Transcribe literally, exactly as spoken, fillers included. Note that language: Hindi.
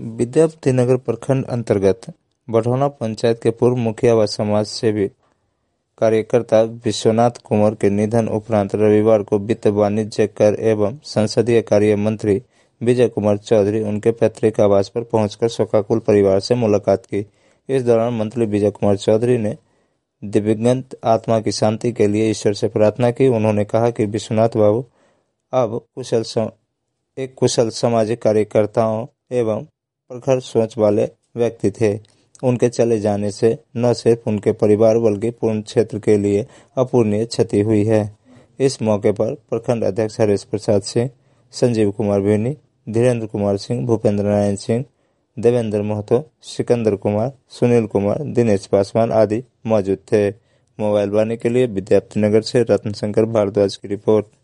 विद्यापतिनगर प्रखंड अंतर्गत बढ़ौना पंचायत के पूर्व मुखिया व समाज सेवी कार्यकर्ता विश्वनाथ कुंवर के निधन उपरांत रविवार को वित्त, वाणिज्य, कर एवं संसदीय कार्य मंत्री विजय कुमार चौधरी उनके पैतृक आवास पर पहुंचकर शोकाकुल परिवार से मुलाकात की। इस दौरान मंत्री विजय कुमार चौधरी ने दिवंगत आत्मा की शांति के लिए ईश्वर से प्रार्थना की। उन्होंने कहा कि विश्वनाथ बाबू अब कुशल सम, एक कुशल सामाजिक कार्यकर्ताओं एवं प्रखर सोच वाले व्यक्ति थे। उनके चले जाने से न सिर्फ उनके परिवार बल्कि पूर्ण क्षेत्र के लिए अपूरणीय क्षति हुई है। इस मौके पर प्रखंड अध्यक्ष हरेश प्रसाद सिंह, संजीव कुमार बेनी, धीरेन्द्र कुमार सिंह, भूपेंद्र नारायण सिंह, देवेंद्र महतो, सिकंदर कुमार, सुनील कुमार, दिनेश पासवान आदि मौजूद थे। मोबाइल वाणी के लिए विद्यापतिनगर से रत्न शंकर भारद्वाज की रिपोर्ट।